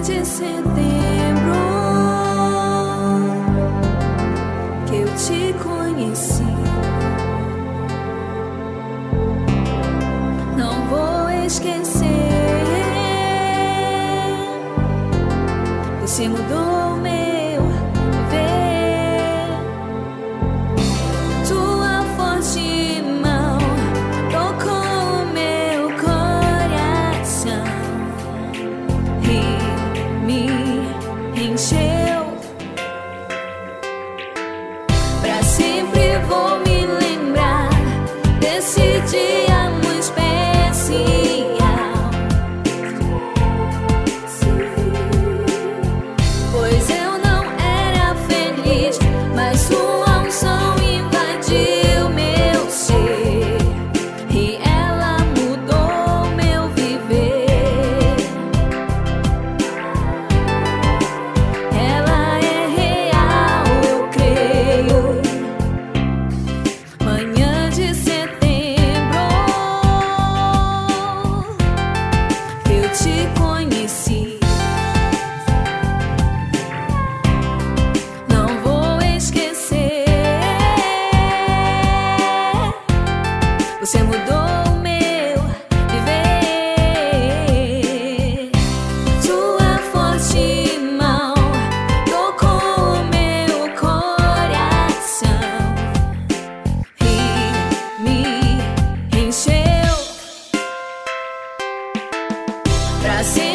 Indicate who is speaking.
Speaker 1: de setembro que eu te conheci. Não vou esquecer. Você mudou o meu viver. Tua forte mão tocou o meu coração e me encheu. Pra sempre vou me lembrar desse dia muito especial. Pois eu não era feliz, mas sua unção invadiu meu ser e ela mudou meu viver. Ela é real, eu creio. Manhã de setembro eu te conheci. Não vou esquecer. Você mudou o meu viver. Tua forte mão tocou o meu coração e me encheu. Pra sempre